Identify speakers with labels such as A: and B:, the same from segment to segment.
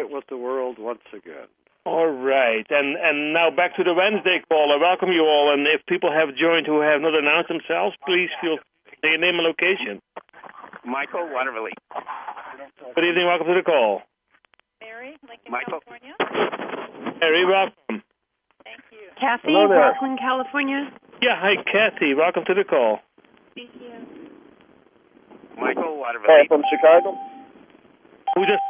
A: right with the world once again.
B: All right, and now back to the Wednesday call. I welcome you all, and if people have joined who have not announced themselves, please feel free to say your name and location.
C: Michael Waterville.
B: Good evening, welcome to the call.
D: Mary, Lincoln,
C: Michael.
D: California.
B: Mary, welcome.
D: Thank you.
E: Kathy,
F: Hello there.
E: Rockland, California.
B: Yeah, hi, Kathy. Welcome to the call.
D: Thank you.
C: Michael Waterville.
F: Hi, from Chicago.
B: Who just?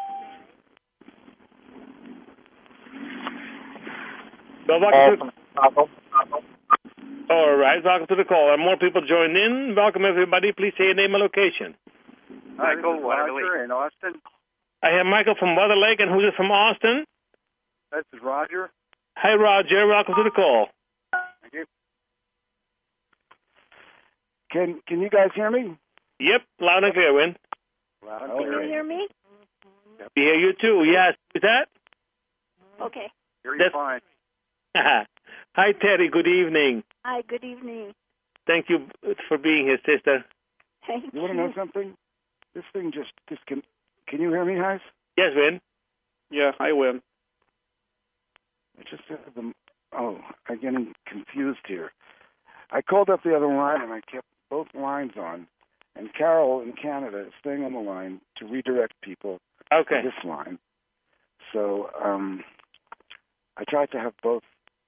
B: Well, welcome to
F: Chicago.
B: all right, welcome to the call. And more people joined in. Welcome, everybody. Please say your name and location.
C: Michael Waterville.
F: Roger in Austin.
B: I have Michael from Water Lake, and who's it from Austin?
F: This is Roger.
B: Hi, Roger. Welcome to the call.
F: Thank you. Can you guys hear me?
B: Yep, loud and clear, Win.
F: Loud and
D: Can you
F: clear.
D: hear me?
B: We hear you too. Yes, is that?
D: Okay.
F: Hear you
B: That's-
F: fine.
B: Hi, Terry. Good evening.
D: Hi, good evening.
B: Thank you for being here, sister.
D: Thank
F: You want to know something? This thing just can you hear me, guys?
B: Yes, Win.
A: Yeah, I win.
F: I just said them. Oh, I'm getting confused here. I called up the other line and I kept both lines on, and Carol in Canada is staying on the line to redirect people
B: Okay.
F: to this line. So I tried to have both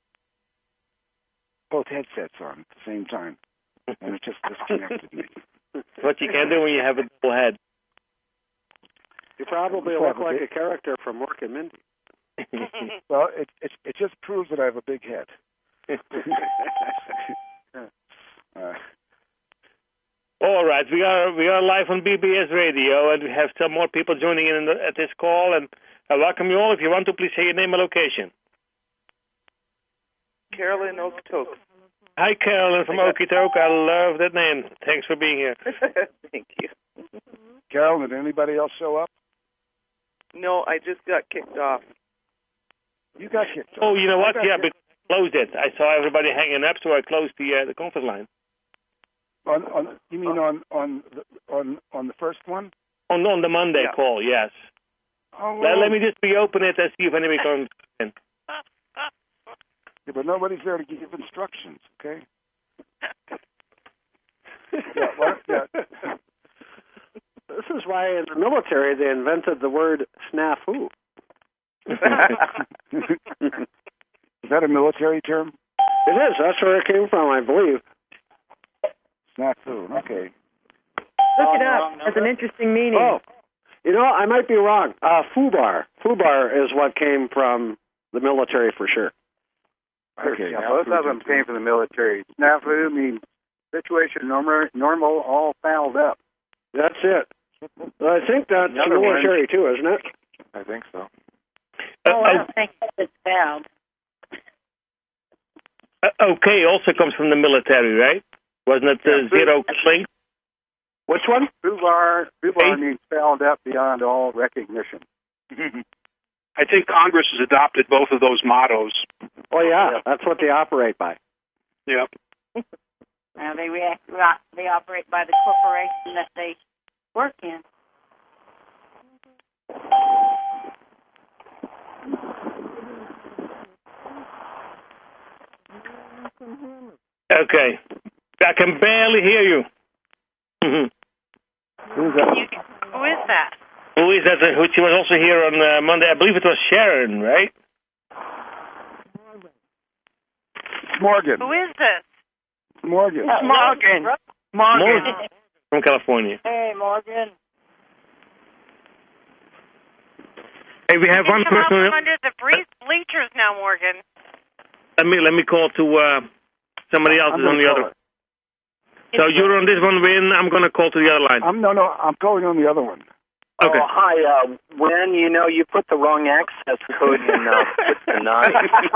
F: headsets on at the same time, and it just disconnected me.
B: What you can do when you have a double head.
A: You probably look like a character from Mork and Mindy.
F: Well, it just proves that I have a big head.
B: All right, we are live on BBS Radio, and we have some more people joining in at this call. And I welcome you all. If you want to, please say your name and location.
C: Carolyn Okotoks.
B: Hi, Carolyn from Okotoks. I love that name. Thanks for being here.
C: Thank you.
F: Carol, did anybody else show up?
C: No, I just got kicked off.
F: You got kicked off.
B: Oh, you know what?
F: I got
B: Yeah,
F: kicked-
B: because I closed it. I saw everybody hanging up, so I closed the conference line.
F: You mean on the first one?
B: On the Monday
C: Yeah.
B: call, yes.
F: Oh, well,
B: Let me just reopen it and see if anybody comes in.
F: yeah, but nobody's there to give instructions. Okay. Yeah.
A: This is why in the military they invented the word snafu.
F: Is that a military term?
A: It is. That's where it came from, I believe.
F: Snafu. Okay.
E: Look it up. That's an interesting meaning.
A: Oh, you know, I might be wrong. Fubar. Fubar is what came from the military for sure.
F: Okay.
G: Yeah, both of them came from the military. Snafu means situation normal, all fouled up.
A: That's it. Well, I think that's
G: Another
A: military too, isn't it?
F: I think so.
E: I don't think it's found.
B: Okay, also comes from the military, right? Wasn't it zero link?
A: Which one?
G: Fubar means fouled up beyond all recognition.
H: I think Congress has adopted both of those mottos.
A: Oh, yeah. That's what they operate by.
H: Yep.
E: Now they operate by the corporation that they work in.
B: Okay. I can barely hear you.
F: Who's that?
E: Who is that?
B: Who is that? She was also here on Monday. I believe it was Sharon, right?
F: Morgan.
E: Who is this?
F: Morgan.
E: Morgan.
B: Morgan from California.
E: Hey, Morgan.
B: Hey, we have one
E: Come up
B: person.
E: from under the bleachers now, Morgan.
B: Let me call to somebody else
F: I'm
B: on the other. So you're on this one, Win. I'm going to call to the other line.
F: I'm calling on the other one.
B: Okay.
C: Oh, hi, Wen, you put the wrong access code in the 9.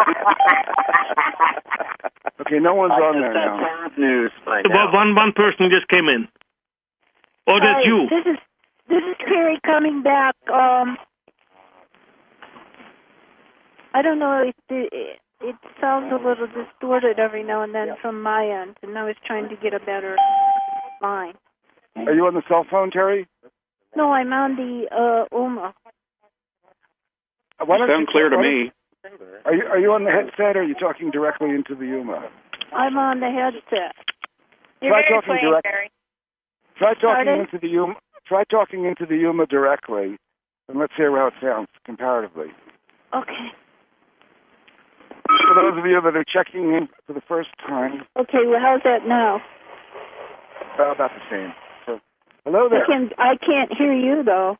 F: Okay, no one's on there now.
C: That's news by
B: Well,
C: now.
B: one person just came in. Oh, that's you.
D: This is Carrie coming back. I don't know if it sounds a little distorted every now and then from my end, and I was trying to get a better line.
F: Are you on the cell phone, Terry?
D: No, I'm on the UMA.
F: Why don't
H: Sound clear to me.
F: Are you on the headset, or are you talking directly into the Yuma?
D: I'm on the headset.
E: You're
F: Try
E: very
F: talking
E: plain,
F: direct-
E: Terry.
F: Try talking
D: Pardon?
F: into the Yuma. Try talking into the Yuma directly, and let's hear how it sounds comparatively.
D: Okay.
F: For those of you that are checking in for the first time,
D: Okay, well, how's that now?
F: about the same. So, hello there.
D: I can't hear you, though.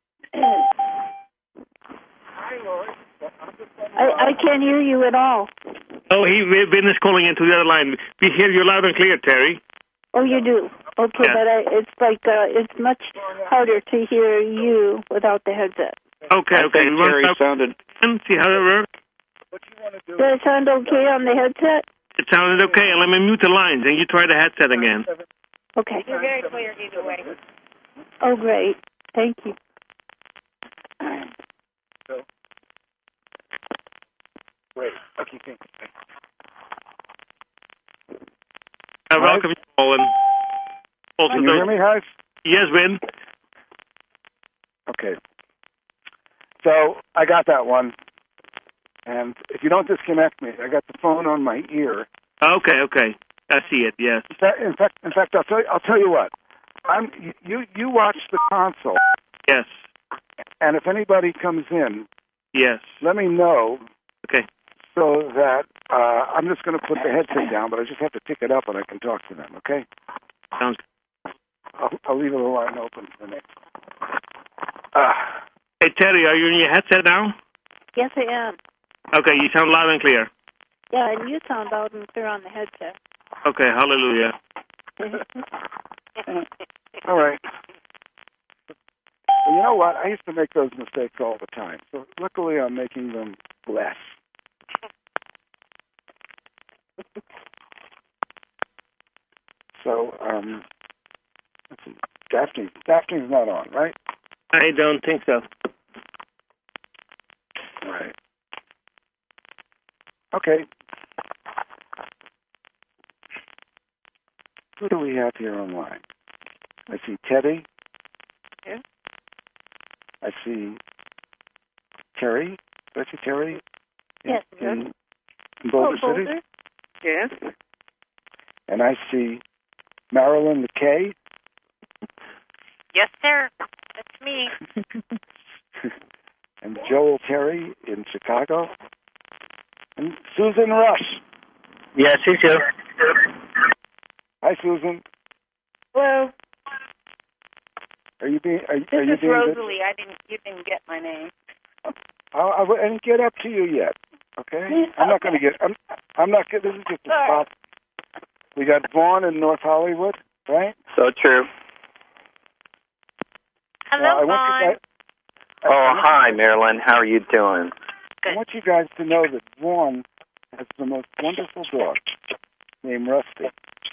D: I can't hear you at all.
B: Oh, Ben is calling into the other line. We hear you loud and clear, Terry.
D: Oh, you do? Okay,
B: Yeah.
D: but it's like, it's much harder to hear you without the headset.
B: Okay,
H: I
B: okay.
H: think Terry sounded.
B: See how it works?
D: Does it sound okay on the headset?
B: It sounded okay. Let me mute the lines, and you try the headset again.
D: Okay.
E: You're very clear either way.
D: Oh, great. Thank you.
F: Great. Okay, thanks.
B: I welcome you all. And also
F: Can you hear me, Heis?
B: Yes, Ben.
F: Okay. So I got that one, and if you don't disconnect me, I got the phone on my ear.
B: Okay, okay. I see it. Yes.
F: In fact, I'll tell you what. You watch the console,
B: Yes.
F: and if anybody comes in,
B: Yes.
F: let me know.
B: Okay.
F: So that I'm just going to put the headset down, but I just have to pick it up and I can talk to them. Okay?
B: Sounds.
F: I'll leave the line open for the next.
B: Hey, Terry, are you in your headset now?
D: Yes, I am.
B: Okay, you sound loud and clear.
D: Yeah, and you sound loud and clear on the headset.
B: Okay, hallelujah.
F: All right. Well, you know what? I used to make those mistakes all the time. So luckily, I'm making them less. So, let's see. Daphne's not on, right?
B: I don't think so.
F: Right. Okay. Who do we have here online? I see Teddy.
E: Yeah.
F: I see Terry. Do I see Terry?
D: Yes.
F: In Boulder City?
D: Boulder?
E: Yes.
F: And I see Marilyn McKay.
E: Yes, sir. That's me.
F: And Joel Terry in Chicago. And Susan Rush.
C: Yes, he's here.
F: Hi, Susan.
E: Hello.
F: Are you being?
E: This
F: are you
E: is
F: being
E: Rosalie. You didn't get my name.
F: I didn't get up to you yet. Okay. I'm not going to get. I'm not. This is just a spot. We got Vaughn in North Hollywood, right?
C: So true.
E: Hello, Vaughn.
C: Hi, Marilyn. How are you doing?
F: I want you guys to know that Vaughn has the most wonderful dog named Rusty.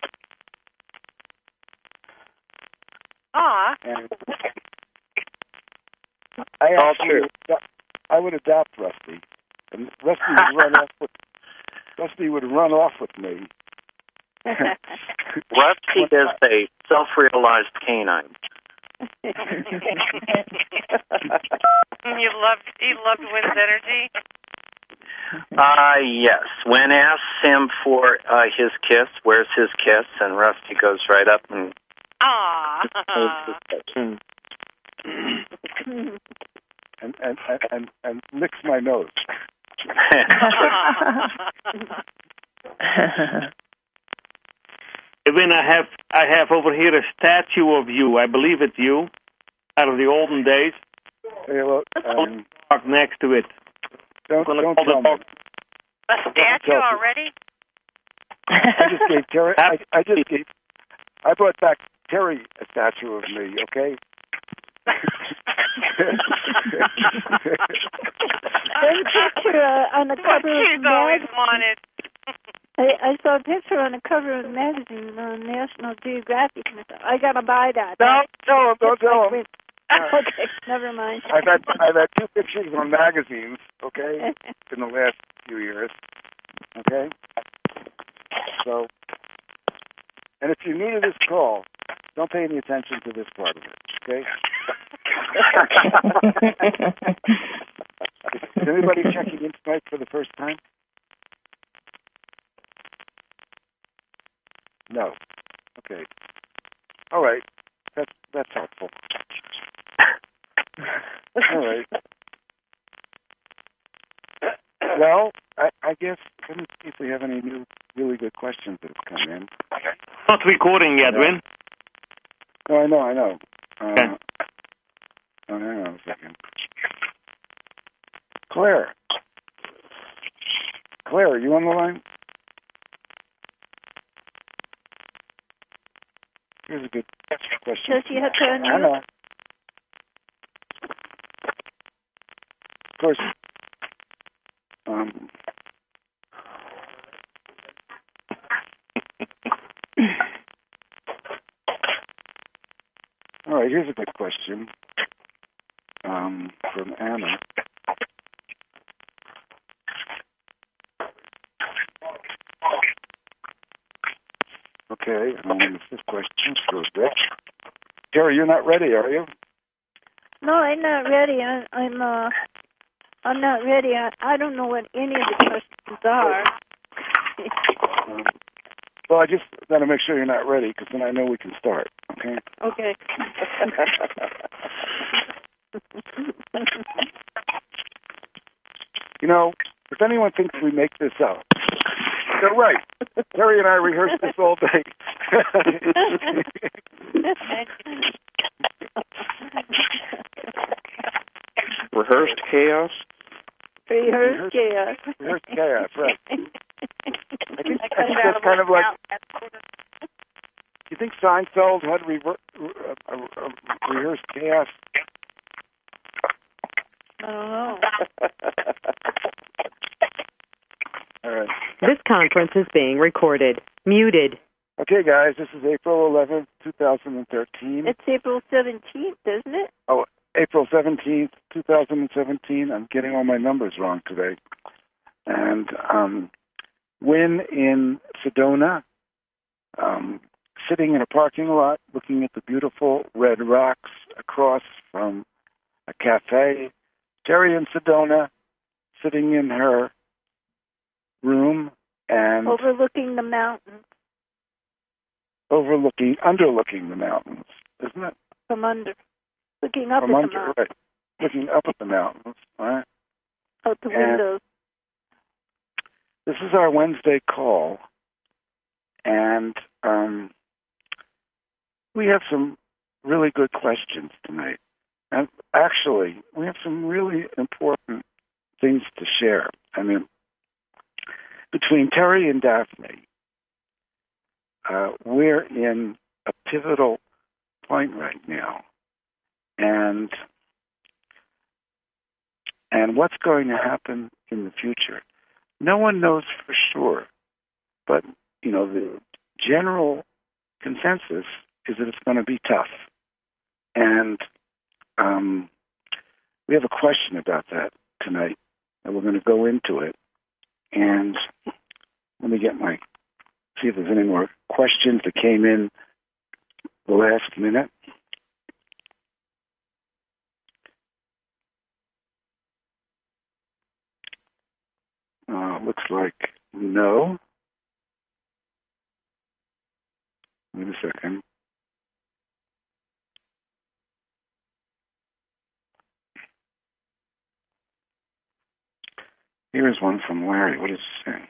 E: Aw.
F: And I would adopt Rusty, and Rusty would run off with me.
C: Rusty is a self-realized canine.
E: You loved Wynn's energy?
C: Yes. Wynn asks him for his kiss. Where's his kiss? And Rusty goes right up and
E: Aw.
F: and licks my nose.
B: Even I have over here a statue of you. I believe it's you, out of the olden days.
F: Hey, look,
B: Park next to it.
F: don't tell me.
E: A statue already?
F: I just gave Terry. I brought back Terry a statue of me. Okay.
D: There's a picture on the cover of
E: She's always wanted.
D: I saw a picture on the cover of the magazine on National Geographic. And I thought, I gotta buy that.
F: No, don't tell him.
D: Okay, never mind.
F: I've had 2 pictures on magazines. Okay, in the last few years. Okay. So, and if you're new to this call, don't pay any attention to this part of it. Okay. Is anybody checking in tonight for the first time? No. Okay. All right. That's helpful. All right. Well, I guess let me see if we have any new really good questions that have come in.
B: Not recording yet, Win.
F: Oh, I know.
B: Okay.
F: Oh, hang on a second. Claire, are you on the line? Here's a good question.
D: Does she have to unmute?
F: I know. Of course. All right, here's a good question from Anna. Okay, this question goes back. Terry, you're not ready, are you?
D: No, I'm not ready. I'm not ready. I don't know what any of the questions are.
F: Well, I just got to make sure you're not ready, because then I know we can start. Okay.
D: Okay.
F: You know, if anyone thinks we make this up, they're right. Terry and I rehearsed this all day.
A: Rehearsed chaos?
D: Rehearsed chaos.
F: Rehearsed chaos, right. I think that's kind of like... You think Seinfeld had rehearsed chaos?
D: I don't know.
F: All right.
I: This conference is being recorded. Muted.
F: Okay, guys, this is April 11th, 2013.
D: It's April 17th, isn't it?
F: Oh, April 17th, 2017. I'm getting all my numbers wrong today. And Wynn in Sedona, sitting in a parking lot looking at the beautiful red rocks across from a cafe. Terry in Sedona, sitting in her room and
D: overlooking the mountains.
F: Underlooking the mountains, isn't it?
D: From under. Looking up
F: From
D: at
F: under,
D: the mountains.
F: right. Looking up at the mountains, right?
D: Out the windows.
F: This is our Wednesday call, and we have some really good questions tonight. And actually, we have some really important things to share. I mean, between Terry and Daphne, we're in a pivotal point right now. And what's going to happen in the future? No one knows for sure. But, you know, the general consensus is that it's going to be tough. And we have a question about that tonight, and we're going to go into it. And let me see if there's any more questions that came in the last minute. Looks like no. Wait a second. Here is one from Larry. What does it say?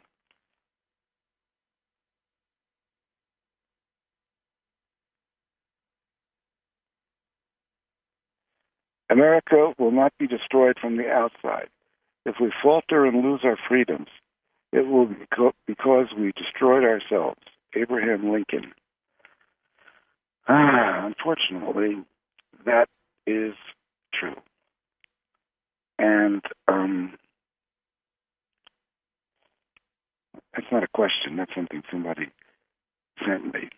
F: America will not be destroyed from the outside. If we falter and lose our freedoms, it will be because we destroyed ourselves. Abraham Lincoln. Unfortunately, that is true. And that's not a question. That's something somebody sent me.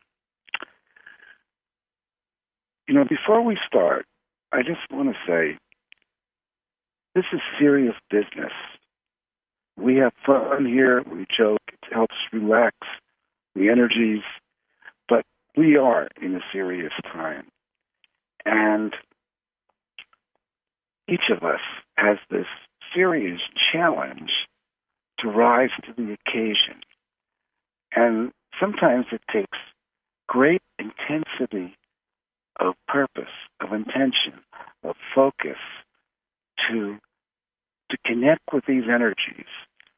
F: You know, before we start, I just want to say, this is serious business. We have fun here, we joke, it helps relax the energies, but we are in a serious time. And each of us has this serious challenge to rise to the occasion. And sometimes it takes great intensity of purpose, of intention, of focus to connect with these energies.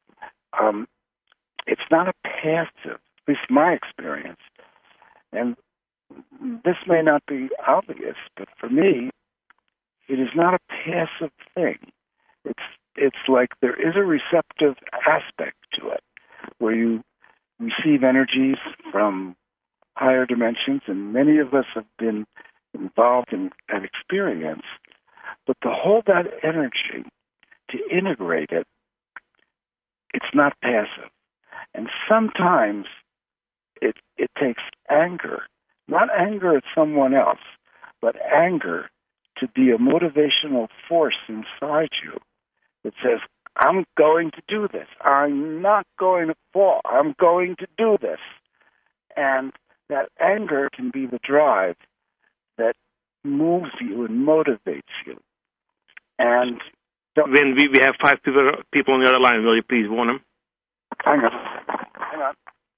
F: It's not a passive, at least my experience, and this may not be obvious, but for me, it is not a passive thing. It's like there is a receptive aspect to it, where you receive energies from higher dimensions, and many of us have been involved in that experience. But to hold that energy, to integrate it, it's not passive. And sometimes it takes anger, not anger at someone else, but anger to be a motivational force inside you that says, I'm going to do this. I'm not going to fall. I'm going to do this. And that anger can be the drive that moves you and motivates you. And
B: When we have 5 people on the other line, will you please warn them?
F: Hang on.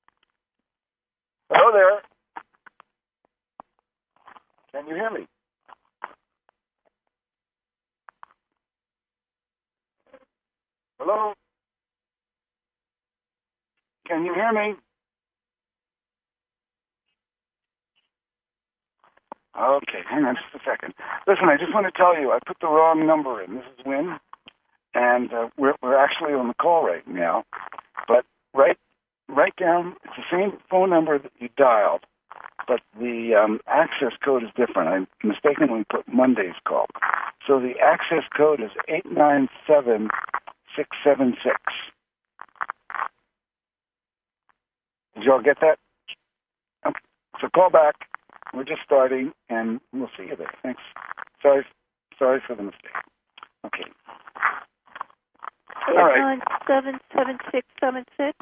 F: Hello there. Can you hear me? Hello? Can you hear me? Okay, hang on just a second. Listen, I just want to tell you, I put the wrong number in. This is Wynn, and we're actually on the call right now. But write down, it's the same phone number that you dialed, but the access code is different. I mistakenly put Monday's call. So the access code is 897676. Did you all get that? Okay. So call back. We're just starting, and we'll see you there. Thanks. Sorry for the mistake. Okay. All right.
D: 77676.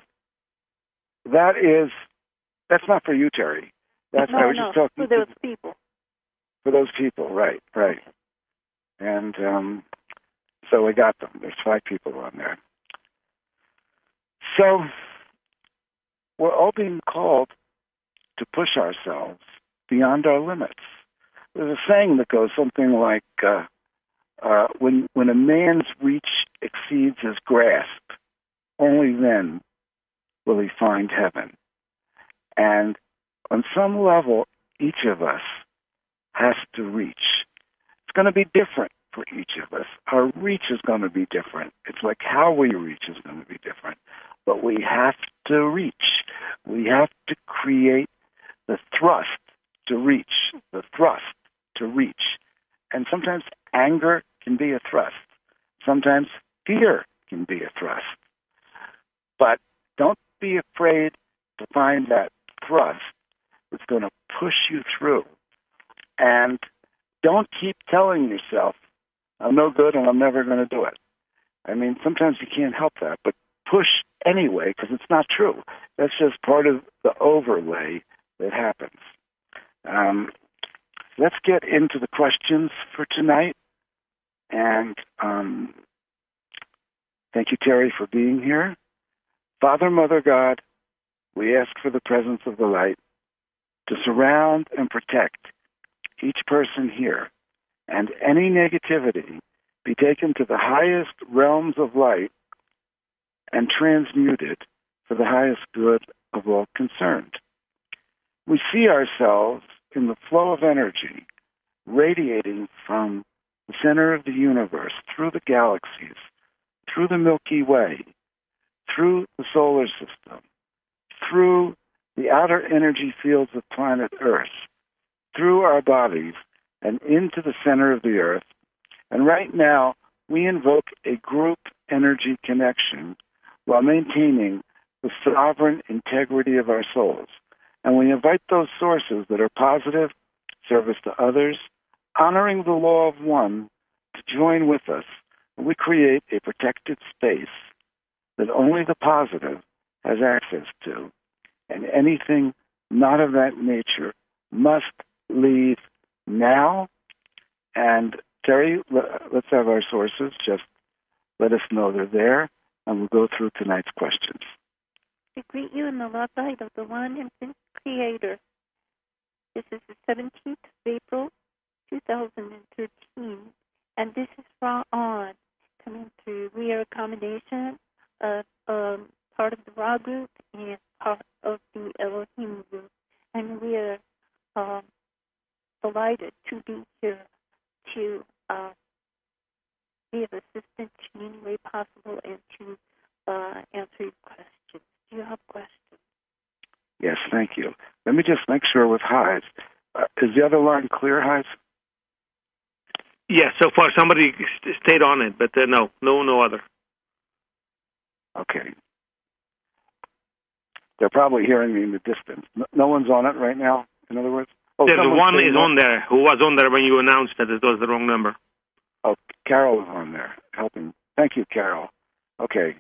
F: That's not for you, Terry. That's I was just talking
D: for those people.
F: For those people, right. And so we got them. There's 5 people on there. So we're all being called to push ourselves beyond our limits. There's a saying that goes something like, when a man's reach exceeds his grasp, only then will he find heaven. And on some level, each of us has to reach. It's going to be different for each of us. Our reach is going to be different. It's like how we reach is going to be different. But we have to reach. We have to create the thrust to reach, the thrust to reach. And sometimes anger can be a thrust. Sometimes fear can be a thrust. But don't be afraid to find that thrust that's going to push you through. And don't keep telling yourself, I'm no good and I'm never going to do it. I mean, sometimes you can't help that, but push anyway, because it's not true. That's just part of the overlay that happens. Let's get into the questions for tonight. And thank you, Terry, for being here. Father, Mother, God, we ask for the presence of the light to surround and protect each person here, and any negativity be taken to the highest realms of light and transmuted for the highest good of all concerned. We see ourselves in the flow of energy radiating from the center of the universe, through the galaxies, through the Milky Way, through the solar system, through the outer energy fields of planet Earth, through our bodies, and into the center of the Earth. And right now, we invoke a group energy connection while maintaining the sovereign integrity of our souls. And we invite those sources that are positive, service to others, honoring the law of one, to join with us. And we create a protected space that only the positive has access to. And anything not of that nature must leave now. And Terry, let's have our sources just let us know they're there, and we'll go through tonight's questions.
D: I greet you in the love light of the one infinite Creator. This is the 17th of April, 2013, and this is Raw On, coming through. We are a combination of part of the Ra group and part of the Elohim group, and we are delighted to be here to be of assistance in any way possible and to answer your questions. Do you have questions?
F: Yes, thank you. Let me just make sure with Hives. Is the other line clear, Hives?
B: Yes, so far somebody stayed on it, but no other.
F: Okay. They're probably hearing me in the distance. No one's on it right now, in other words?
B: There's one is on there who was on there when you announced that it was the wrong number.
F: Oh, Carol is on there helping. Thank you, Carol. Okay.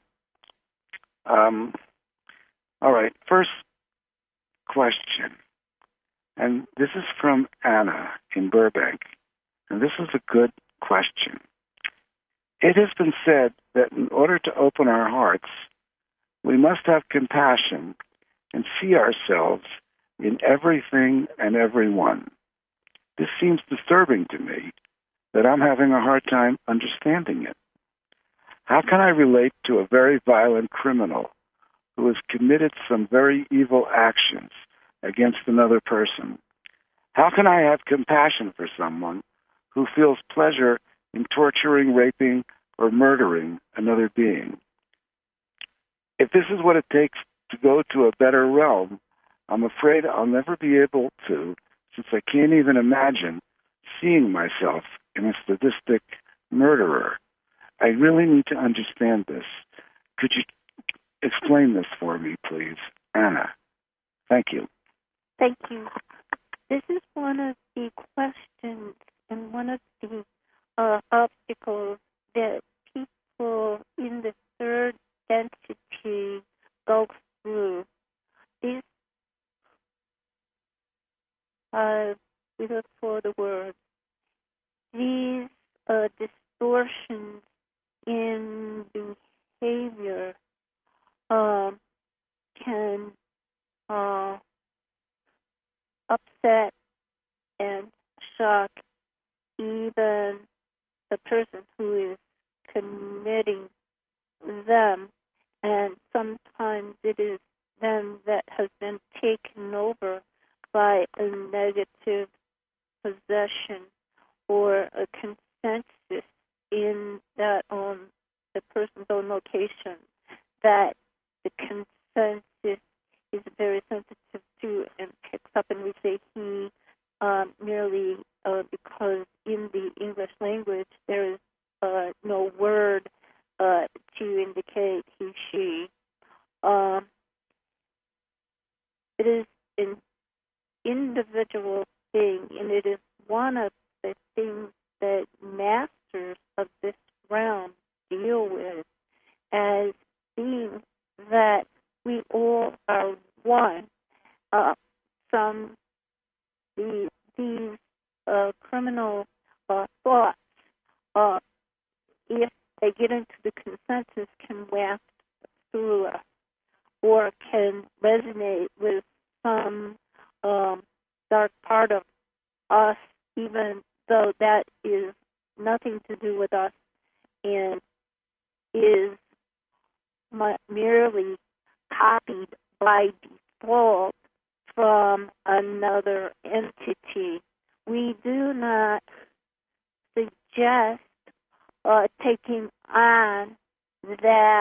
F: All right. First question. And this is from Anna in Burbank. And this is a good question. It has been said that in order to open our hearts, we must have compassion and see ourselves in everything and everyone. This seems disturbing to me, that I'm having a hard time understanding it. How can I relate to a very violent criminal who has committed some very evil actions against another person? How can I have compassion for someone who feels pleasure in torturing, raping, or murdering another being? If this is what it takes to go to a better realm, I'm afraid I'll never be able to, since I can't even imagine seeing myself in a sadistic murderer. I really need to understand this. Could you explain this for me, please? Anna. Thank you.
D: Thank you. This is one of the questions and one of the obstacles that people in the third density go through. These, we look for the word. These distortions in behavior can upset and shock even the person who is committing them, and sometimes it is them that has been taken over by a negative possession or a consensus in that the person's own location that the consensus is very sensitive to and picks up, and we say he merely because in the English language there is no word to indicate he, she. It is an individual thing, and it is one of the things that masters of this realm deal with as being that we all are one. These criminal thoughts, if they get into the consensus, can waft through us or can resonate with some dark part of us, even though that is nothing to do with us and is merely copied by default from another entity. We do not suggest taking on that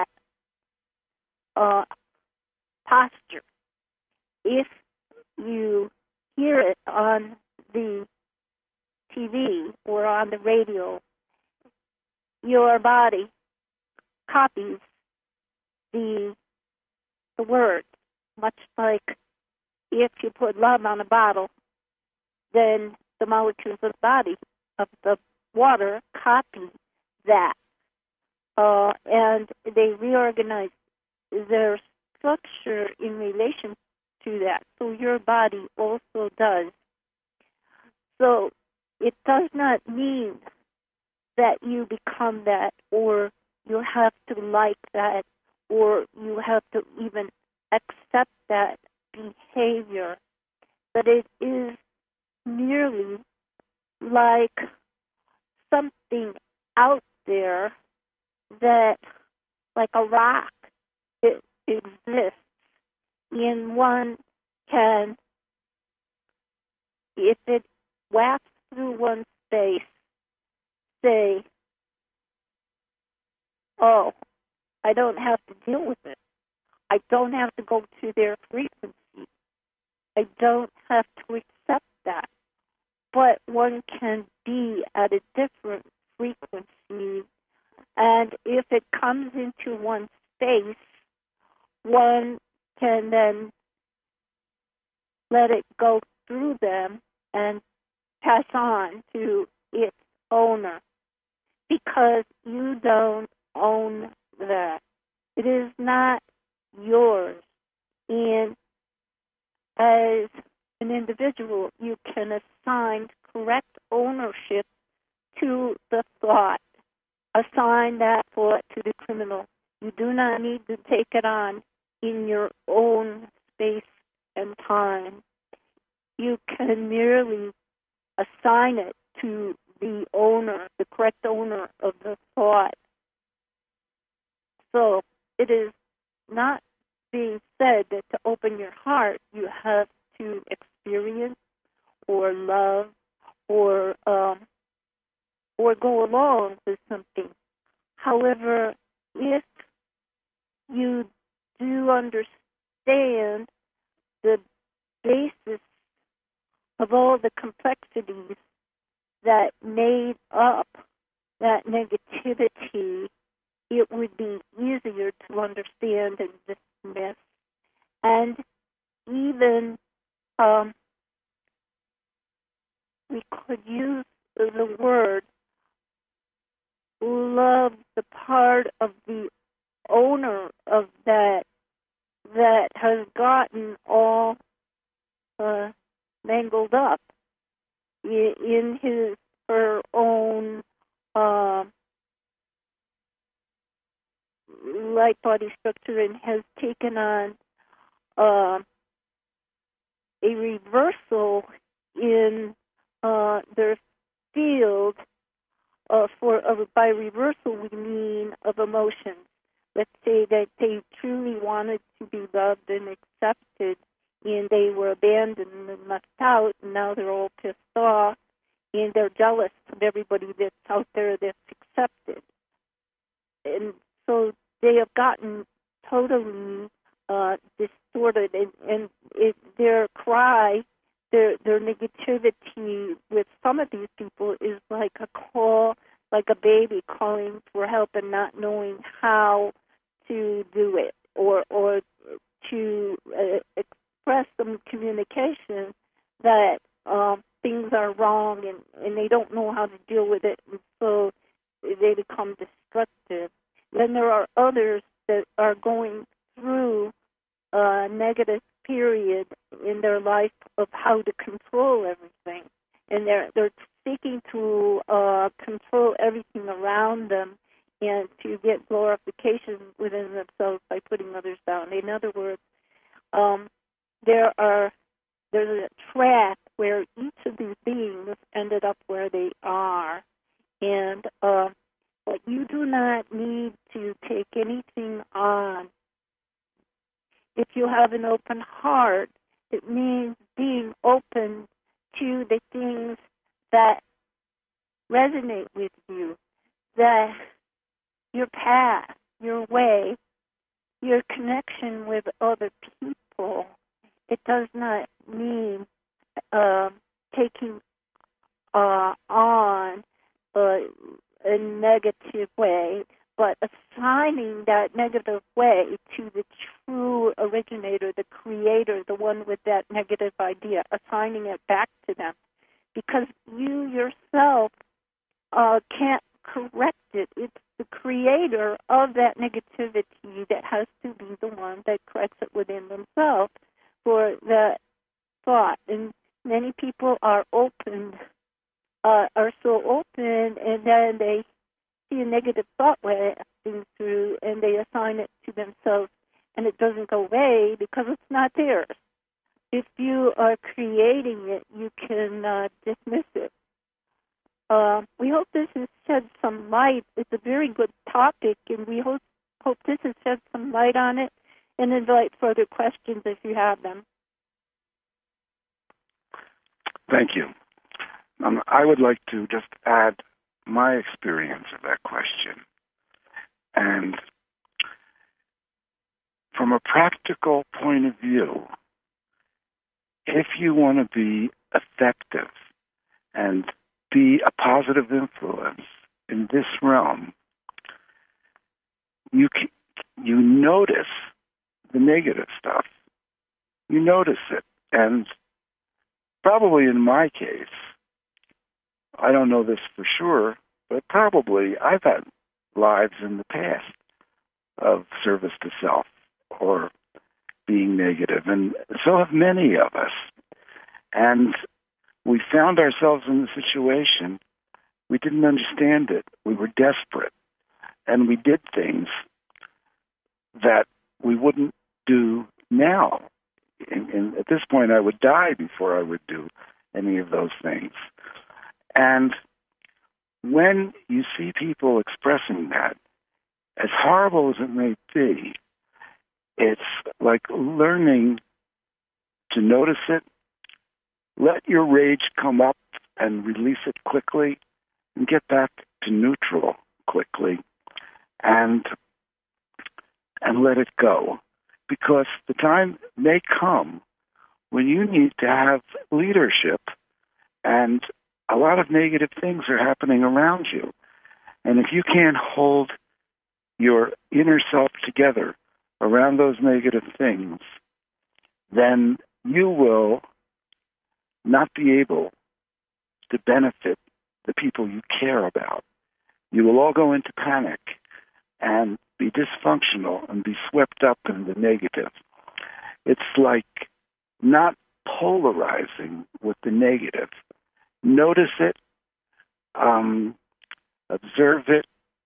D: posture. If you hear it on the TV or on the radio, your body copies the words, much like if you put love on a bottle, then the molecules of the body of the water copy that, and they reorganize their structure in relation to that. So your body also does. So it does not mean that you become that or you have to like that, or you have to even accept that behavior. But it is merely like something out there that, like a rock, it exists, and one can, if it wafts through one's space, say, oh, I don't have to deal with it. I don't have to go to their frequency. I don't have to accept that. But one can be at a different frequency, and if it comes into one's space, one can then let it go through them and pass on to its owner, because you don't own that. It is not yours. And as an individual, you can assign correct ownership to the thought. Assign that thought to the criminal. You do not need to take it on in your own space and time. You can merely assign it to the owner, the correct owner of the thought. So it is not being said that to open your heart, you have to experience or love or go along with something. However, if you do understand the basis of all the complexities that made up that negativity, it would be easier to understand and dismiss. And even we could use the word love, the part of the owner of that has gotten all mangled up in his her own light body structure, and has taken on a reversal in their field. By reversal, we mean of emotions. Let's say that they truly wanted to be loved and accepted, and they were abandoned and left out, and now they're all pissed off, and they're jealous of everybody that's out there that's accepted. And so they have gotten totally distorted, and their cry, their negativity with some of these people is like a call, like a baby calling for help and not knowing how to do it, or to express some communication that things are wrong, and they don't know how to deal with it, and so they become destructive. Then there are others that are going through a negative period in their life of how to control everything, and they're seeking to control everything around them and to get glorification within themselves by putting others down. In other words, there's a track where each of these beings ended up where they are, and but you do not need to take anything on. If you have an open heart, it means being open to the things that resonate with you, that your path, your way, your connection with other people. It does not mean taking on a negative way, but assigning that negative way to the true originator, the creator, the one with that negative idea, assigning it back to them. Because you yourself can't correct it. It's the creator of that negativity that has to be the one that corrects it within themselves for that thought. And many people are so open, and then they see a negative thought wave thing through and they assign it to themselves and it doesn't go away because it's not theirs. If you are creating it, you can dismiss it. We hope this has shed some light. It's a very good topic, and we hope this has shed some light on it and invite further questions if you have them.
F: Thank you. I would like to just add my experience of that question. And from a practical point of view, if you want to be effective and be a positive influence in this realm, you notice the negative stuff. You notice it. And probably in my case, I don't know this for sure, but probably I've had lives in the past of service to self or being negative, and so have many of us. And we found ourselves in the situation. We didn't understand it. We were desperate, and we did things that we wouldn't do now. And at this point, I would die before I would do any of those things. And when you see people expressing that, as horrible as it may be, it's like learning to notice it, let your rage come up and release it quickly, and get back to neutral quickly, and let it go. Because the time may come when you need to have leadership, and a lot of negative things are happening around you. And if you can't hold your inner self together around those negative things, then you will not be able to benefit the people you care about. You will all go into panic and be dysfunctional and be swept up in the negative. It's like not polarizing with the negative. Notice it, observe it,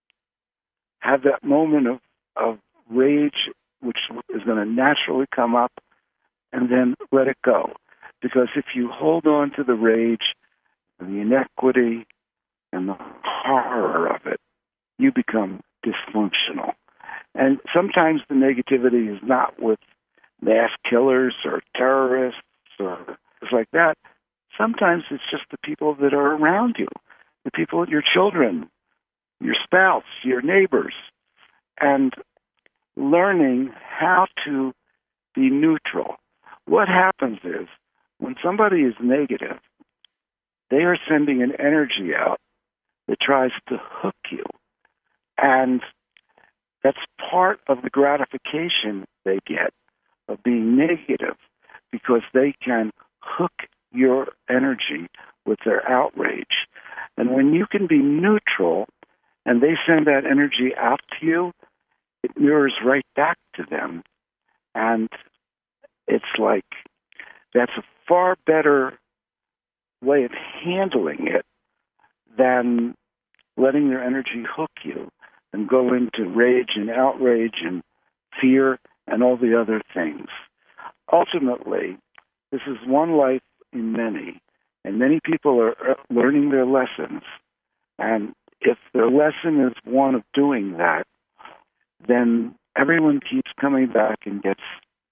F: have that moment of rage, which is going to naturally come up, and then let it go. Because if you hold on to the rage and the inequity and the horror of it, you become dysfunctional. And sometimes the negativity is not with mass killers or terrorists or things like that. Sometimes it's just the people that are around you, the people, your children, your spouse, your neighbors, and learning how to be neutral. What happens is when somebody is negative, they are sending an energy out that tries to hook you. And that's part of the gratification they get of being negative, because they can hook your energy with their outrage. And when you can be neutral and they send that energy out to you, it mirrors right back to them. And it's like that's a far better way of handling it than letting their energy hook you and go into rage and outrage and fear and all the other things. Ultimately, this is one life in many, and many people are learning their lessons. And if their lesson is one of doing that, then everyone keeps coming back and gets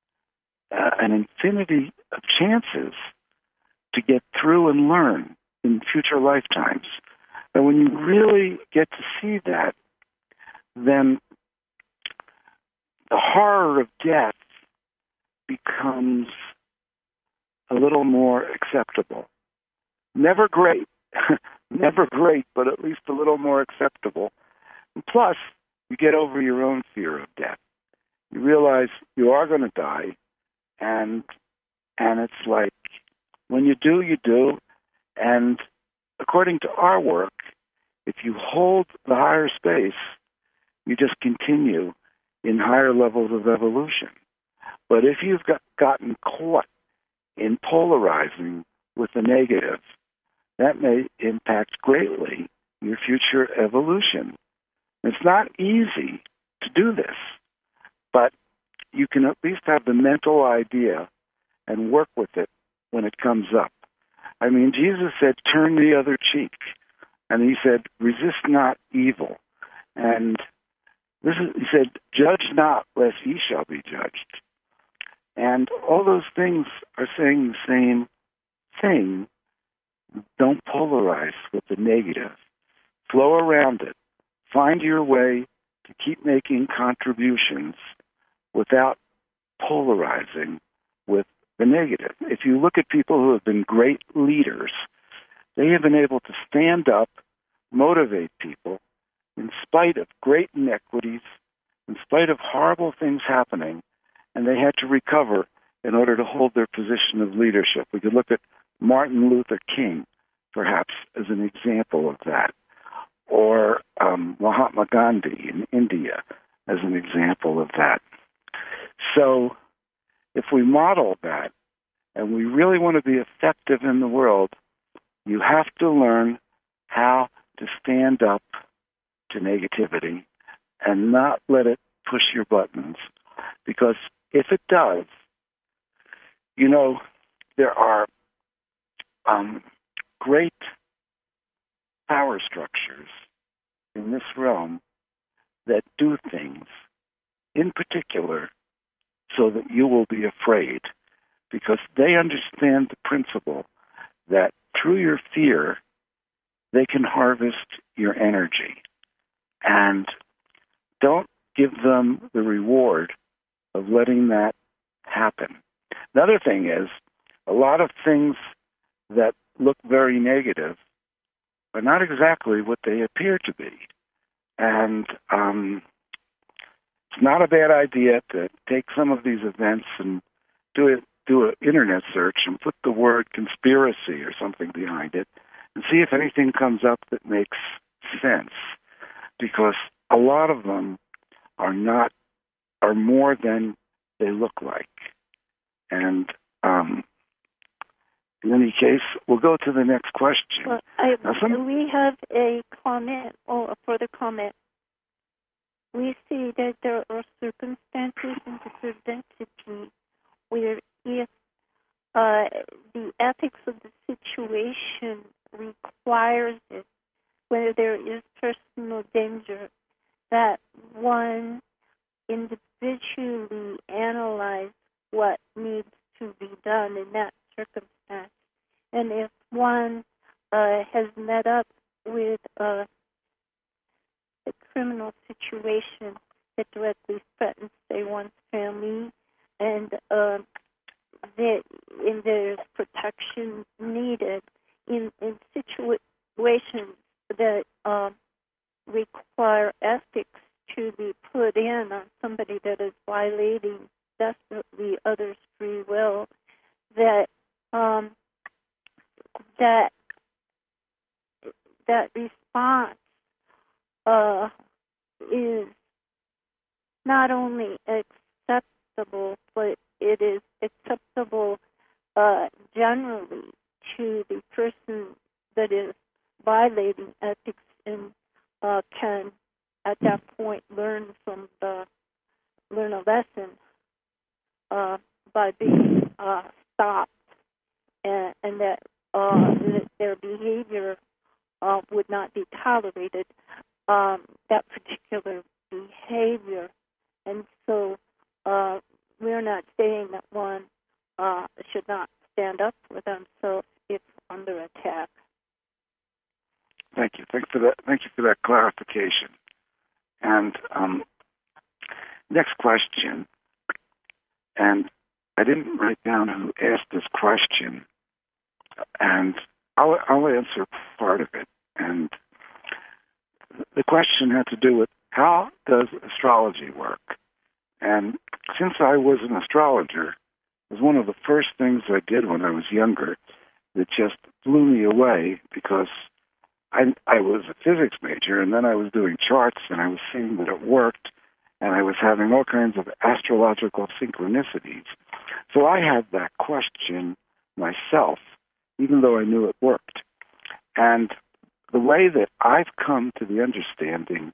F: an infinity of chances to get through and learn in future lifetimes. And when you really get to see that, then the horror of death becomes a little more acceptable. Never great, never great, but at least a little more acceptable. And plus, you get over your own fear of death. You realize you are going to die, and it's like, when you do, you do. And according to our work, if you hold the higher space, you just continue in higher levels of evolution. But if you've gotten caught in polarizing with the negative, that may impact greatly your future evolution. It's not easy to do this, but you can at least have the mental idea and work with it when it comes up. I mean, Jesus said, turn the other cheek. And he said, resist not evil. And he said, judge not, lest ye shall be judged. And all those things are saying the same thing. Don't polarize with the negative. Flow around it. Find your way to keep making contributions without polarizing with the negative. If you look at people who have been great leaders, they have been able to stand up, motivate people, in spite of great inequities, in spite of horrible things happening, and they had to recover in order to hold their position of leadership. We could look at Martin Luther King, perhaps, as an example of that, or Mahatma Gandhi in India as an example of that. So if we model that, and we really want to be effective in the world, you have to learn how to stand up to negativity and not let it push your buttons. Because if it does, there are great power structures in this realm that do things, in particular, so that you will be afraid, because they understand the principle that through your fear, they can harvest your energy. And don't give them the reward of letting that happen. Another thing is, a lot of things that look very negative are not exactly what they appear to be. And it's not a bad idea to take some of these events and do an internet search and put the word conspiracy or something behind it and see if anything comes up that makes sense. Because a lot of them are more than they look like. And in any case, we'll go to the next question.
D: Well, we have a comment, or a further comment. We see that there are circumstances in this identity where if the ethics of the situation requires it, where there is personal danger, that one individually analyze what needs to be done in that circumstance. And if one has met up with a criminal situation that directly threatens, say, one's family, and there's protection needed in situations that require ethics to be put in on somebody that is violating desperately others' free will, that response is not only acceptable, but it is acceptable generally to the person that is violating ethics and can at that point learn a lesson by being stopped, and that their behavior would not be tolerated, that particular behavior. And so we're not saying that one should not stand up for themselves if under attack.
F: Thank you. Thank you for that clarification. And next question. And I didn't write down who asked this question, and I'll answer part of it. And the question had to do with how does astrology work? And since I was an astrologer, it was one of the first things I did when I was younger that just blew me away, because I was a physics major, and then I was doing charts, and I was seeing that it worked, and I was having all kinds of astrological synchronicities. So I had that question myself, even though I knew it worked. And the way that I've come to the understanding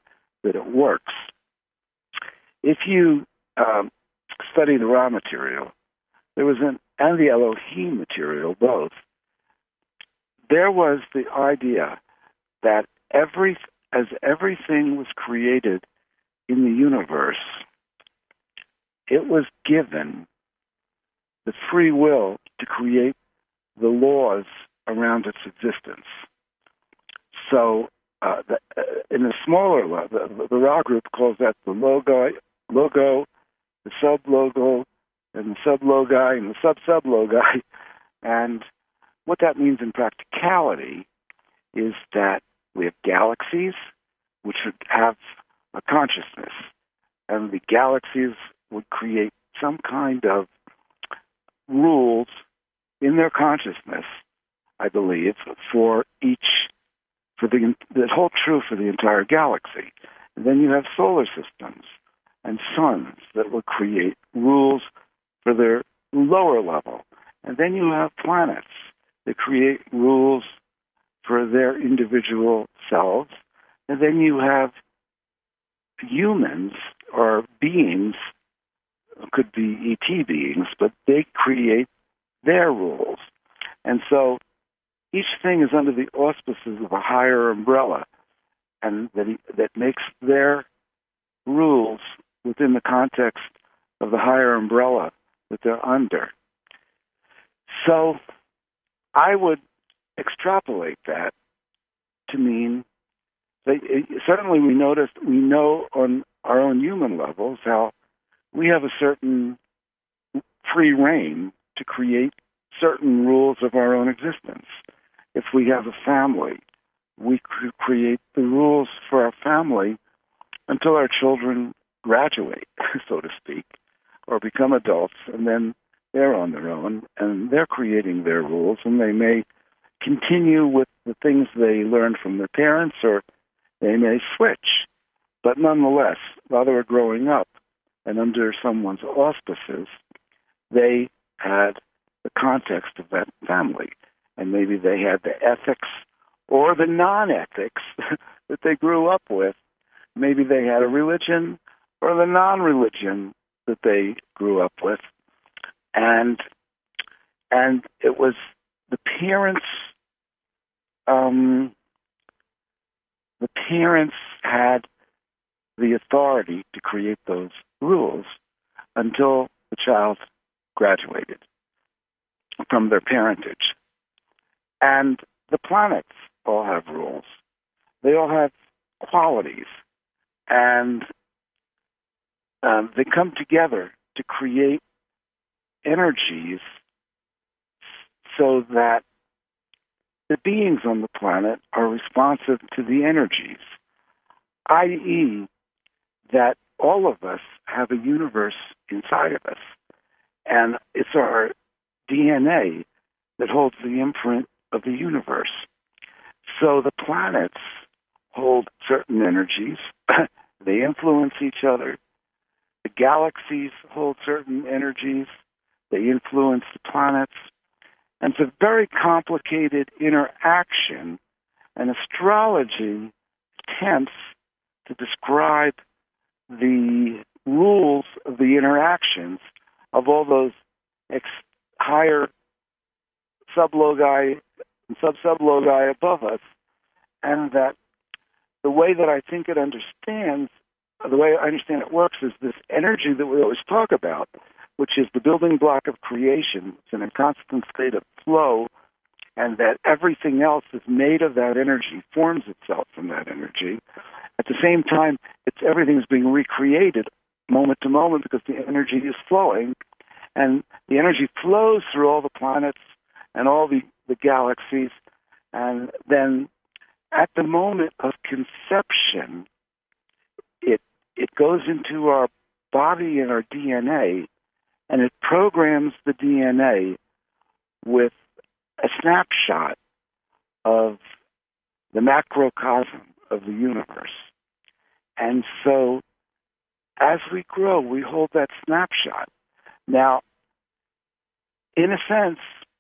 F: that it works. If you study the Ra material, and the Elohim material, both, there was the idea that as everything was created in the universe, it was given the free will to create the laws around its existence. So, in the smaller level, the Ra group calls that the logo, the sub-logo, and the sub-logi, and the sub-sub-logi. And what that means in practicality is that we have galaxies which would have a consciousness, and the galaxies would create some kind of rules in their consciousness, I believe, that hold true for the entire galaxy. And then you have solar systems and suns that will create rules for their lower level. And then you have planets that create rules for their individual selves. And then you have humans or beings, could be ET beings, but they create their rules. And so each thing is under the auspices of a higher umbrella, and that makes their rules within the context of the higher umbrella that they're under. So I would extrapolate that to mean that certainly we know on our own human levels how we have a certain free reign to create certain rules of our own existence. If we have a family, we create the rules for our family until our children graduate, so to speak, or become adults, and then they're on their own, and they're creating their rules, and they may continue with the things they learned from their parents, or they may switch. But nonetheless, while they were growing up and under someone's auspices, they had the context of that family. And maybe they had the ethics or the non-ethics that they grew up with. Maybe they had a religion or the non-religion that they grew up with. And it was the parents had the authority to create those rules until the child graduated from their parentage. And the planets all have rules. They all have qualities. And they come together to create energies so that the beings on the planet are responsive to the energies, i.e., that all of us have a universe inside of us. And it's our DNA that holds the imprint of the universe. So the planets hold certain energies. They influence each other. The galaxies hold certain energies. They influence the planets. And it's a very complicated interaction, and astrology attempts to describe the rules of the interactions of all those higher sublogi and sub-sublogi above us, and that the way that I think it understands, the way I understand it works, is this energy that we always talk about, which is the building block of creation. It's in a constant state of flow, and that everything else is made of that energy, forms itself from that energy. At the same time, everything's being recreated moment to moment because the energy is flowing, and the energy flows through all the planets and all the galaxies, and then at the moment of conception, it goes into our body and our DNA, and it programs the DNA with a snapshot of the macrocosm of the universe. And so as we grow, we hold that snapshot. Now, in a sense,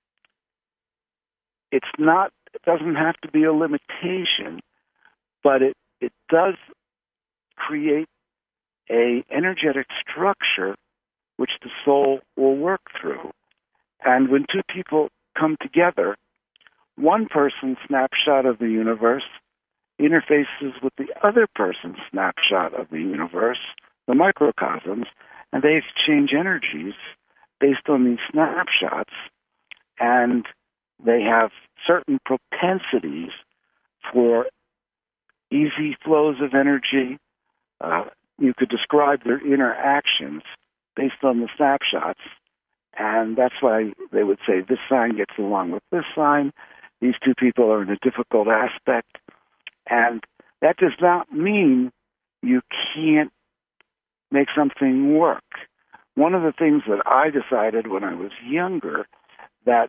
F: it doesn't have to be a limitation, but it does create a energetic structure which the soul will work through. And when two people come together, one person's snapshot of the universe interfaces with the other person's snapshot of the universe, the microcosms, and they exchange energies based on these snapshots, and they have certain propensities for easy flows of energy. You could describe their interactions based on the snapshots, and that's why they would say this sign gets along with this sign. These two people are in a difficult aspect, and that does not mean you can't make something work. One of the things that I decided when I was younger, that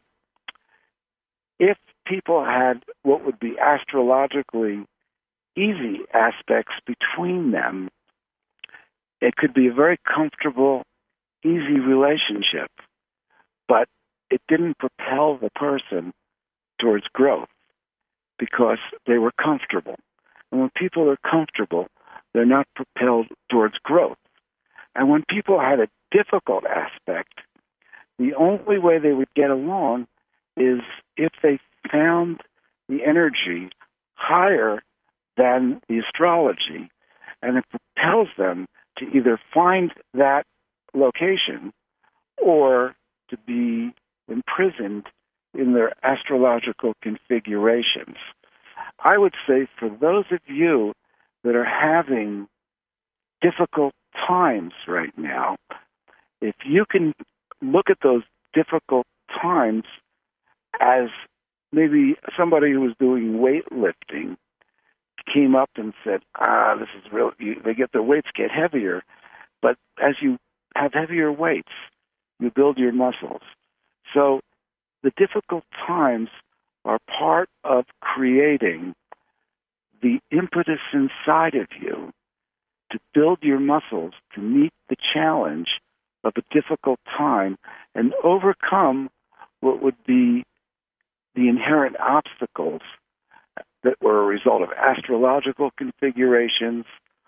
F: if people had what would be astrologically easy aspects between them, it could be a very comfortable, easy relationship, but it didn't propel the person towards growth because they were comfortable. And when people are comfortable, they're not propelled towards growth. And when people had a difficult aspect, the only way they would get along is if they found the energy higher than the astrology, and it propels them to either find that location or to be imprisoned in their astrological configurations. I would say for those of you that are having difficult times right now, if you can look at those difficult times as maybe somebody who was doing weightlifting came up and said, this is real, their weights get heavier, but as you have heavier weights, you build your muscles. So the difficult times are part of creating the impetus inside of you to build your muscles to meet the challenge of a difficult time and overcome what would be the inherent obstacles that were a result of astrological configurations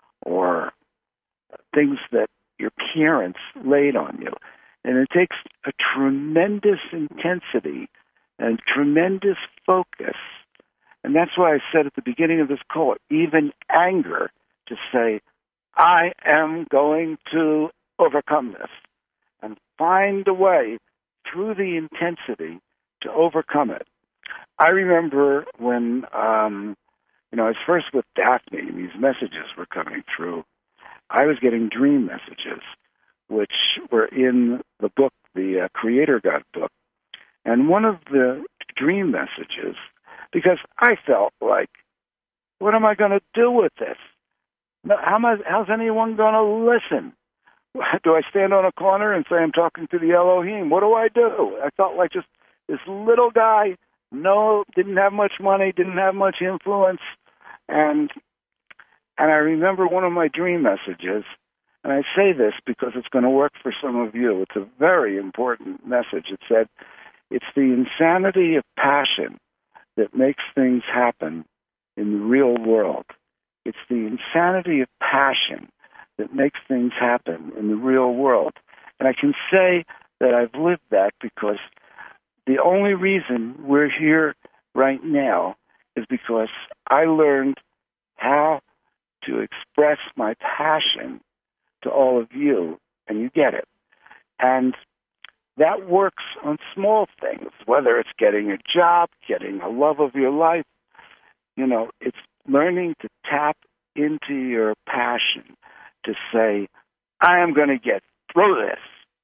F: or things that your parents laid on you. And it takes a tremendous intensity and tremendous focus. And that's why I said at the beginning of this call, even anger, to say, I am going to overcome this and find a way through the intensity to overcome it. I remember when, I was first with Daphne, and these messages were coming through. I was getting dream messages, which were in the book, the Creator God book. And one of the dream messages, because I felt like, what am I going to do with this? How's anyone going to listen? Do I stand on a corner and say I'm talking to the Elohim? What do I do? I felt like just this little guy, didn't have much money, didn't have much influence. And I remember one of my dream messages, and I say this because it's going to work for some of you. It's a very important message. It said, it's the insanity of passion that makes things happen in the real world. It's the insanity of passion that makes things happen in the real world. And I can say that I've lived that because the only reason we're here right now is because I learned how to express my passion to all of you, and you get it. And that works on small things, whether it's getting a job, getting a love of your life. It's learning to tap into your passion to say, I am going to get through this.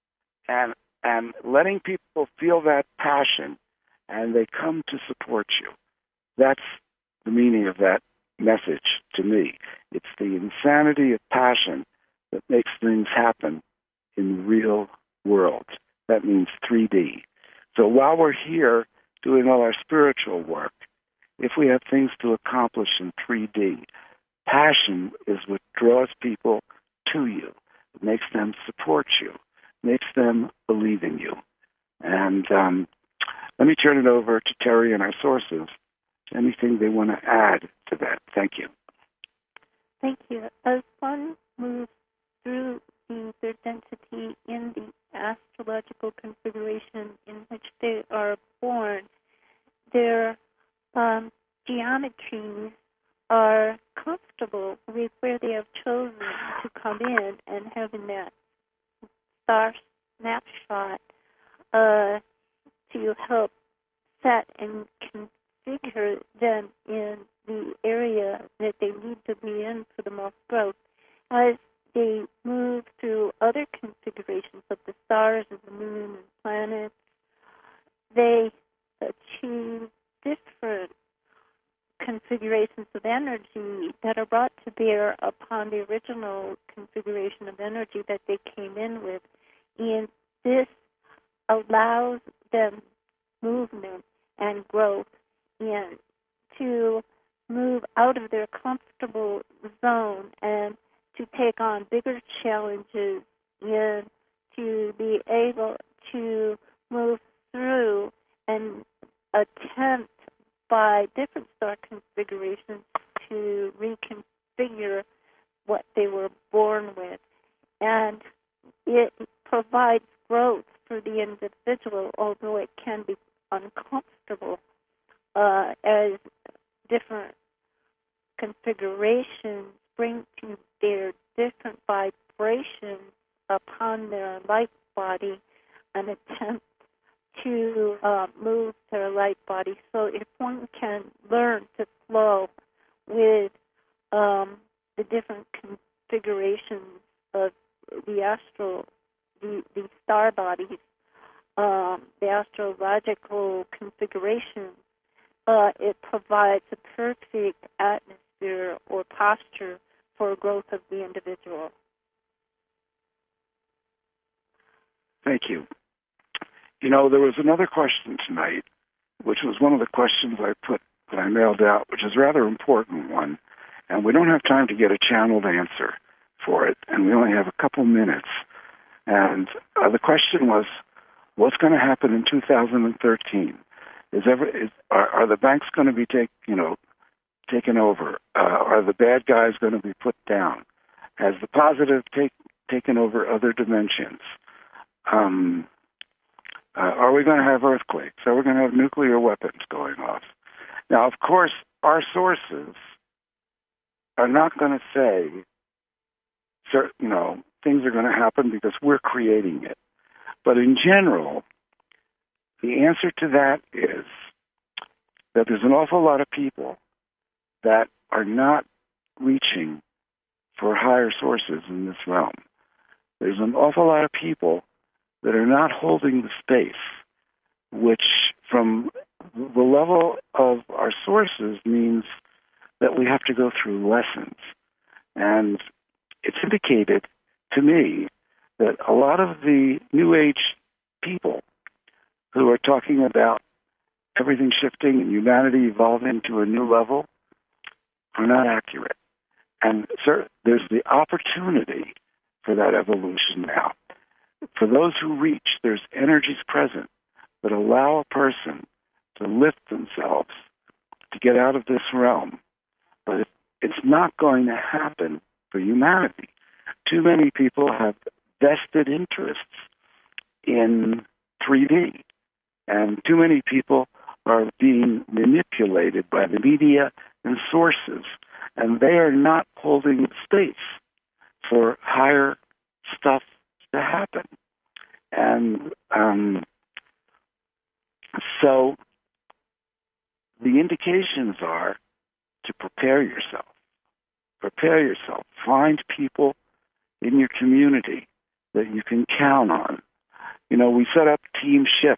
F: And letting people feel that passion, and they come to support you. That's the meaning of that message to me. It's the insanity of passion that makes things happen in the real world. That means 3D. So while we're here doing all our spiritual work, if we have things to accomplish in 3D, passion is what draws people to you. It makes them support you, makes them believe in you. And let me turn it over to Terry and our sources. Anything they want to add to that? Thank you.
D: Thank you. As far one moves through the third density in the astrological configuration in which they are born, their geometries are comfortable with where they have chosen to come in and having that star snapshot to help set and configure them in the area that they need to be in for the most growth. As they move through other configurations of the stars and the moon and planets, they achieve different configurations of energy that are brought to bear upon the original configuration of energy that they came in with. And this allows them movement and growth and to move out of their comfortable zone and to take on bigger challenges and to be able to move through and attempt by different star configurations to reconfigure what they were born with. And it provides growth for the individual, although it can be uncomfortable as different configurations bring to bear different vibrations upon their light body and attempt to move their light body. So if one can learn to flow with the different configurations of the star bodies, the astrological configuration, it provides a perfect atmosphere or posture for growth of the individual.
F: Thank you. You know, there was another question tonight, which was one of the questions that I mailed out, which is a rather important one, and we don't have time to get a channeled answer for it, and we only have a couple minutes. And the question was, what's going to happen in 2013? Are the banks going to be taken over? Are the bad guys going to be put down? Has the positive taken over other dimensions? Are we going to have earthquakes? Are we going to have nuclear weapons going off? Now, of course, our sources are not going to say, things are going to happen because we're creating it. But in general, the answer to that is that there's an awful lot of people that are not reaching for higher sources in this realm. There's an awful lot of people that are not holding the space, which from the level of our sources means that we have to go through lessons. And it's indicated to me that a lot of the New Age people who are talking about everything shifting and humanity evolving to a new level are not accurate. And there's the opportunity for that evolution now. For those who reach, there's energies present that allow a person to lift themselves, to get out of this realm. But it's not going to happen for humanity. Too many people have vested interests in 3D, and too many people are being manipulated by the media and sources, and they are not holding space for higher stuff to happen. And so the indications are to prepare yourself. Prepare yourself. Find people in your community that you can count on. We set up Team Shift,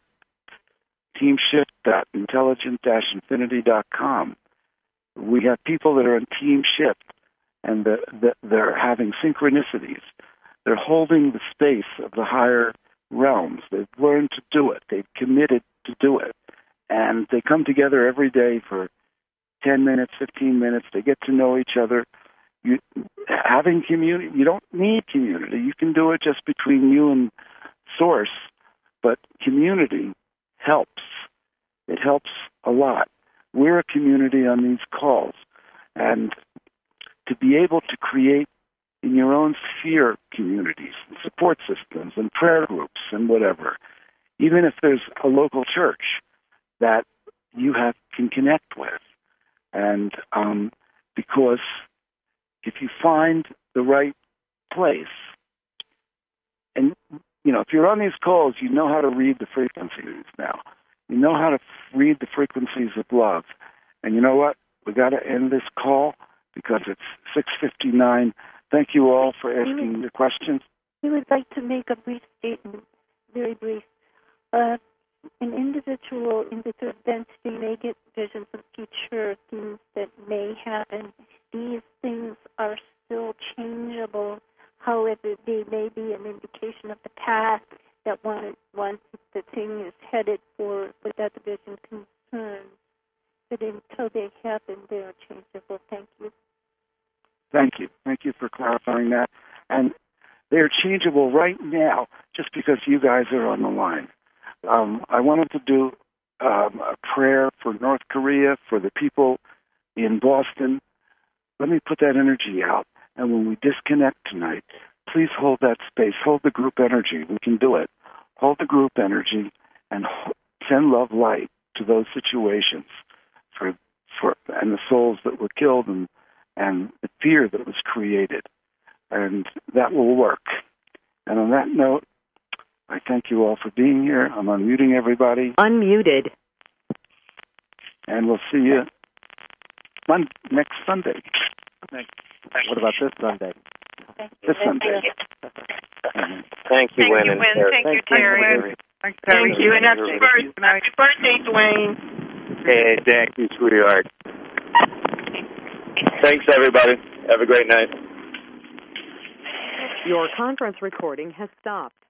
F: teamshift.intelligent-infinity.com. We have people that are in Team Shift, and they're having synchronicities. They're holding the space of the higher realms. They've learned to do it. They've committed to do it. And they come together every day for 10 minutes, 15 minutes. They get to know each other. Having community, you don't need community. You can do it just between you and Source. But community helps. It helps a lot. We're a community on these calls. And to be able to create in your own sphere communities, and support systems, and prayer groups, and whatever. Even if there's a local church that you can connect with. And because if you find the right place, and, if you're on these calls, you know how to read the frequencies now. You know how to read the frequencies of love. And you know what? We got to end this call because it's 6:59. Thank you all for asking the questions.
D: We would like to make a brief statement, very brief. An individual in the third density may get visions of future things that may happen. These things are still changeable. However, they may be an indication of the path that one the thing is headed for without the vision concerned. But until they happen, they are changeable. Thank you.
F: Thank you. Thank you for clarifying that. And they're changeable right now just because you guys are on the line. I wanted to do a prayer for North Korea, for the people in Boston. Let me put that energy out. And when we disconnect tonight, please hold that space. Hold the group energy. We can do it. Hold the group energy and send love light to those situations and the souls that were killed and the fear that was created. And that will work. And on that note, I thank you all for being here. I'm unmuting everybody.
I: Unmuted.
F: And we'll see you next Sunday.
J: What about this Sunday?
F: This Sunday.
C: Thank you, Wynn.
E: Thank you, Terry.
B: Thank you, and happy birthday, Dwayne.
C: Hey, thank you, sweetheart. Thanks, everybody. Have a great night.
I: Your conference recording has stopped.